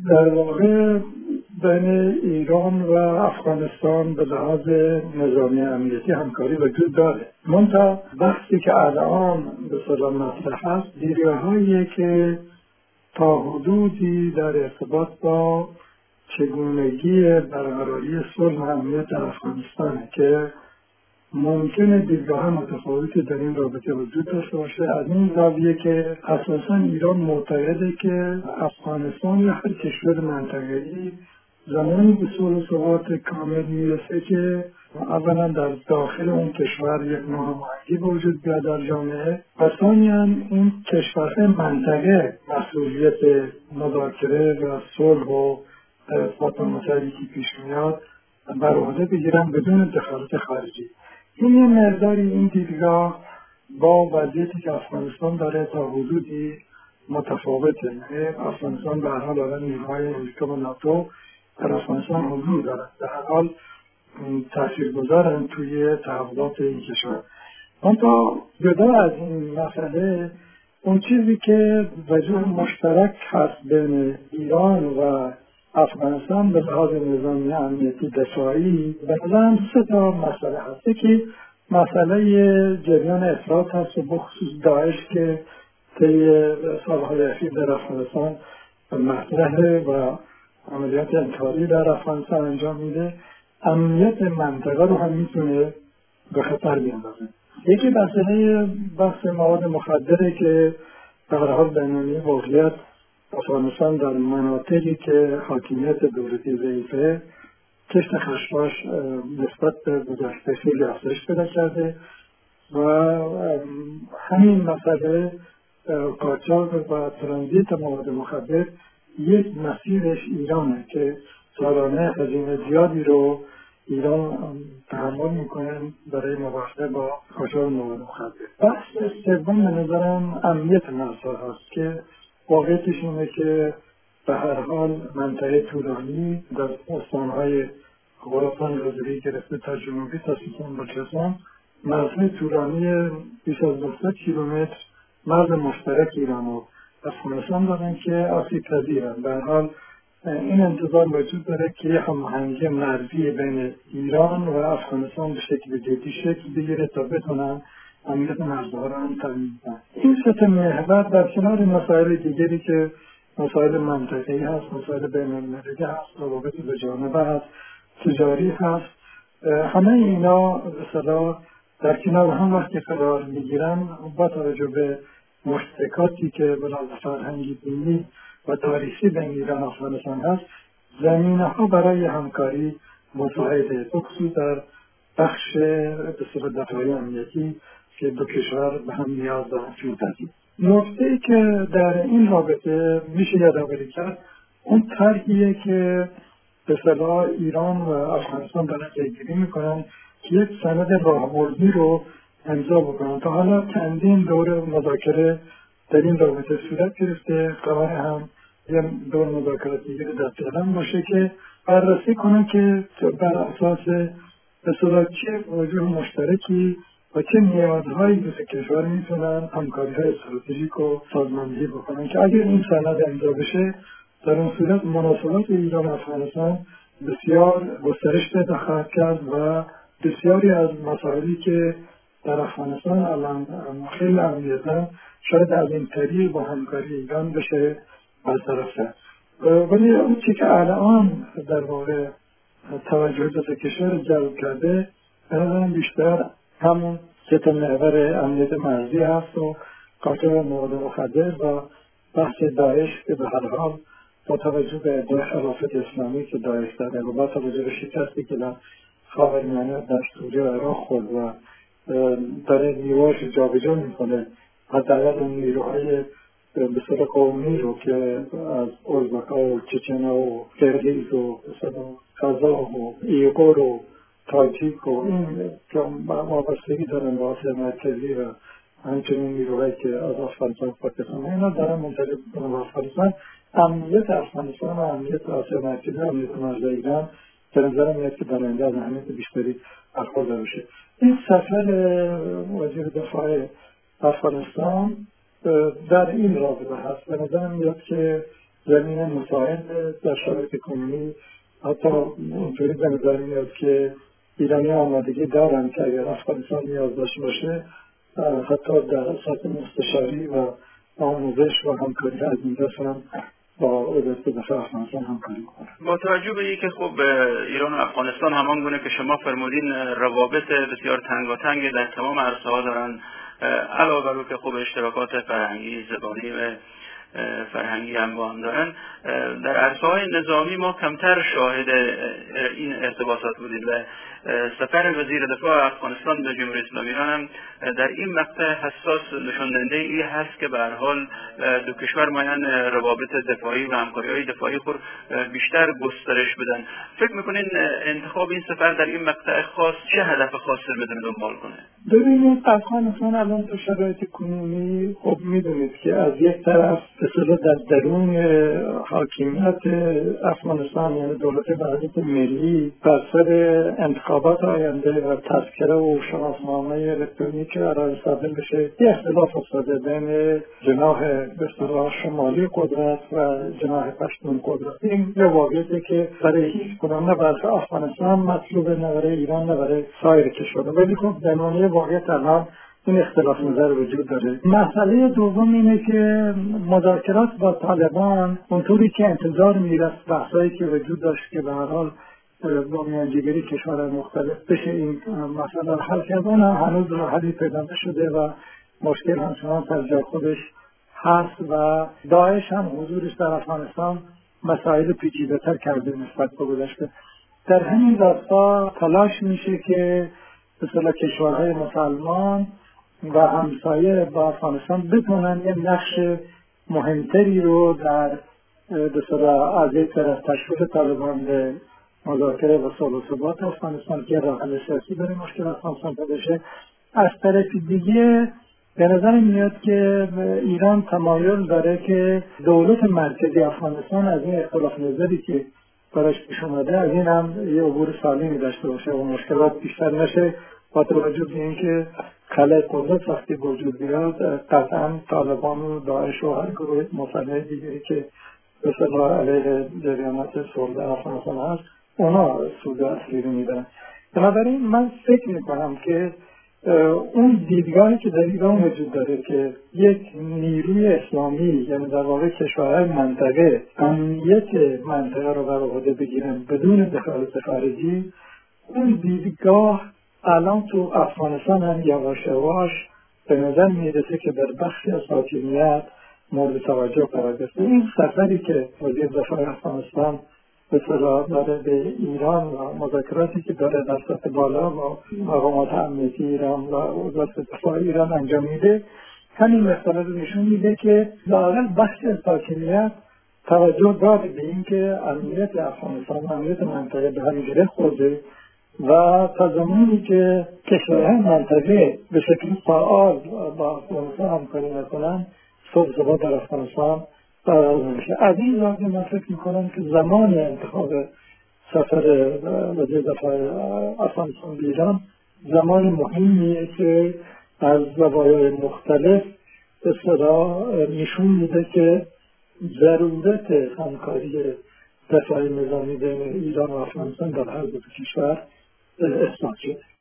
در واقع بین ایران و افغانستان به لحاظ نظامی امنیتی همکاری وجود داره. منتها بحثی که الان به صلاح مطرح هست دیدگاه‌هایی که تا حدودی در ارتباط با چگونگی برقراری صلح و امنیت در افغانستانه که ممکنه دیدگاه متفاوتی در این رابطه وجود داشته باشه، از این زاویه که اساساً ایران معتقده که افغانستان یا هر کشور منطقه‌ای زمانی به صلح و ثبات کامل میرسه که اولا در داخل اون کشور یک نوع هماهنگی به وجود بیاد در جامعه و ثانیاً این کشورهای منطقه مسئولیت مذاکره و صلح و ارتباط متحدی که پیش میاد بر عهده بگیرن بدون دخالت خارجی. این یه مقداری این دیدگاه با وضعیتی که افغانستان داره تا حدودی متفاوته. یعنی افغانستان به هر حال داره نیروهای امریکا و ناتو در افغانستان حضور دارد، در هر حال تاثیرگذارن توی تحولات این کشور. منتها جدا از این مسئله اون چیزی که وجه مشترک هست بین ایران و افغانستان به لحاظ نظامی امنیتی دفاعی به نظرم سه تا مسئله هست. که مسئله جریان افراط هست و بخصوص داعش که طی سالهای اخیر در افغانستان مطرحه و عملیات انتحاری در افغانستان انجام میده، امنیت منطقه رو هم میتونه به خطر بیندازه. یکی مسئله بحث مواد مخدره که به هر حال بین‌المللی واقعیت افغانستان در مناطقی که حاکمیت دولتی ضعیفه کشت خشخاش نسبت به گذشته خیلی افزایش پیدا کرده و همین مسئله قاچاق و ترانزیت مواد مخدر یک مسیرش ایرانه که سالانه هزینه زیادی رو ایران تحمل میکنه برای مبارزه با قاچاق مواد مخدر. بحث سوم به نظرم امنیت مرزها هست که واقعیتش اینه که به هر حال منطقه طولانی در استانهای خراسان رضوی گرفته تا جنوبی تا سیستان بلوچستان مرزهای طولانی بیش از 200 کیلومتر مرز مشترک ایران و افغانستان دارن که آسیب پذیرن. به هر حال این انتظار وجود داره که هماهنگی مرزی بین ایران و افغانستان به شکل جدی شکل بگیره تا بتونن امنیت مرزها را هم تامین کنن. این سه محور در کنار مسائل دیگری که مسائل منطقه‌ای هست، مسائل بین‌المللی هست، روابط دوجانبه هست، تجاری هست، همه اینا به اصطلاح در کنار هم وقتی قرار میگیرن با توجه به مشترکاتی که به لحاظ فرهنگی، دینی و تاریخی بین ایران و افغانستان هست، زمینه‌ها برای همکاری مساعده، بخصوص در بخش به اصطلاح دفاعی امنیتی که دو کشور به هم نیاز دارند. نکته‌ای که در این رابطه میشه یادآوری کرد اون طرحیه که به اصطلاح ایران و افغانستان دارن پیگیری میکنن که یک سند راهبردی رو امضا بکنن. تا حالا چندین دور مذاکره در این رابطه صورت گرفته، قرار هم یه دور مذاکرات دیگه در پیشرو باشه که بررسی کنن که بر اساس به اصطلاح چه وجوه مشترکی و چه نیازهایی دو کشور میتونن همکاری‌های استراتژیک و سازماندهی بکنن که اگر این سند امضا بشه در اون صورت مناسبات ایران و افغانستان بسیار گسترش پیدا خواهد کرد و بسیاری از مسائلی که در افغانستان الان خیلی اهمیت دارن شاید از این طریق با همکاری ایران بشه برطرف کرد. ولی اون چی که الان در واقع توجه دو کشور جلب کرده به نظرم بیشتر همون که محور امنیت مرزی هست و قاچاق مواد مخدر و بحث داعش که به هر حال با توجه به ادعای خلافت اسلامی که داعش داره و با توجه به شکستی که در خاورمیانه در سوریه و عراق خورد و داره نیروهاش جابجا میکنه، حداقل اون نیروهای به صورت قومی رو که از ازبک‌ها و چچن‌ها و قرقیز و قزاق و ایغور و تاجیک و این که وابستگی دارن به آسیا مرکزی و همچنین نیروهایی که از افغانستان پاکستان اینا دارن منطقه به افغانستان. امنیت افغانستان و امنیت آسیا مرکزی و امنیت مرز ایران به نظر میاد که در آینده از اهمیت بیشتری برخوردار بشه. این سفر وزیر دفاع افغانستان در این رابطه هست. به نظر میاد که زمین مساعد در شرایط کنونی حتی اینطوری به نظر میاد که ایرانی آمادگی دارن که اگر افغانستان نیاز داشته باشه حتی در سطح مستشاری و آموزش و همکاری از این دست هم با وزارت دفاع افغانستان همکاری کنه. با توجه به اینکه خب ایران و افغانستان همان گونه که شما فرمودین روابط بسیار تنگاتنگ در تمام عرصه‌ها دارن، علاوه بر که خب اشتراکات فرهنگی، زبانی و فرهنگی هم با هم دارن، در عرصه‌های نظامی ما کمتر شاهد این ارتباطات بودیم و سفر وزیر دفاع افغانستان به جمهوری اسلامی ایران هم در این مقطع حساس نشان دهنده این هست که به هر حال دو کشور مایان روابط دفاعی و همکاری‌های دفاعی خود بیشتر گسترش بدن. فکر می‌کنین انتخاب این سفر در این مقطع خاص چه هدف خاصی رو بدون دنبال کنه؟ ببینید افغانستان الان تو شرایط کنونی خب میدونید که از یک طرف اصلا در درون حاکمیت افغانستان یعنی دولت وحدت ملی بر سر انتخابات آینده و تذکره و شناسنامه الکترونیک قرار صادر بشه یه اختلاف افتاده بین جناح به اصطلاح شمالی قدرت و جناح پشتون قدرت. این یه واقعیتی که برای هیچ کدام نه برای افغانستان مطلوبه نه برای ایران نه برای سایر کشورها، ولی خب در واقعیت الان این اختلاف نظر وجود داره. مسئله دوم اینه که مذاکرات با طالبان اونطوری که انتظار میرفت بحثایی که وجود داشت که به هر حال با میانجیگری کشورهای مختلف بشه این مسئله حل کرد، اون هنوز حلی پیدا نشده و مشکل همچنان در جای خودش هست و داعش هم حضورش در افغانستان مسائل پیچیده‌تر کرده نسبت به گذشته. در همین راستا تلاش میشه که مثلا کشورهای مسلمان و همسایه با افغانستان بتونن یه نقش مهمتری رو در از یک طرف تشویق طالبان به مذاکره و صلح و ثبات افغانستان که راه حل سیاسی برای مشکل افغانستان پیدا شه. از طرف دیگه به نظر میاد که ایران تمایل داره که دولت مرکزی افغانستان از این اختلاف نظری که براش پیش اومده از این هم یه عبور سالمی داشته باشه و مشکلات بیشتر نشه، با توجه به اینکه خلای قدرت وقتی وجود بیاد قطعا طالبان و داعش و هر گروه مسلح دیگری که به صلاح علیه جریانات صلح در افغانستان هست اونا سود اصلی رو میدن. بنابراین من فکر میکنم که اون دیدگاهی که در ایران وجود داره که یک نیروی اسلامی یعنی در واقع کشورهای منطقه امنیت منطقه رو بر عهده بگیرن بدون دخالت خارجی، اون دیدگاه الان تو افغانستان هم یواش یواش به نظر میرسه که در بخشی از حاکمیت مورد توجه قرار گرفته. این سفری که وزیر دفاع افغانستان به صلاح داره به ایران و مذاکراتی که داره در سطح بالا با مقامات امنیتی ایران و وزارت دفاع ایران انجام میده، همین مسئله رو نشون میده که لااقل بخشی از حاکمیت توجه داره به اینکه امنیت افغانستان و امنیت منطقه به هم گره خورده و تا زمانی که کشورهای منطقه به شکل فعال با افغانستان همکاری نکنن صلح ثبات در افغانستان برقرار نمیشه. از این لحاظ من فکر میکنم که زمان انتخاب سفر وزیر دفاع افغانستان به ایران زمان مهمیه که از زوایای مختلف به صلاح نشون میده که ضرورت همکاری دفاعی نظامی بین ایران و افغانستان در هر دو کشور اثبات شده.